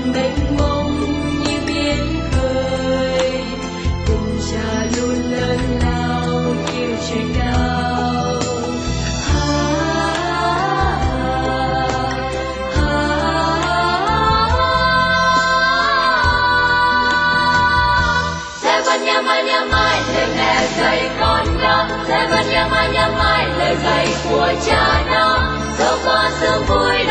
mênh mông như biển khơi, tình cha luôn lớn lao yêu trời cao. Sẽ vẫn nhớ mãi lời mẹ dạy con đó, sẽ vẫn nhớ mãi lời dạy của cha đó, dẫu có sương vui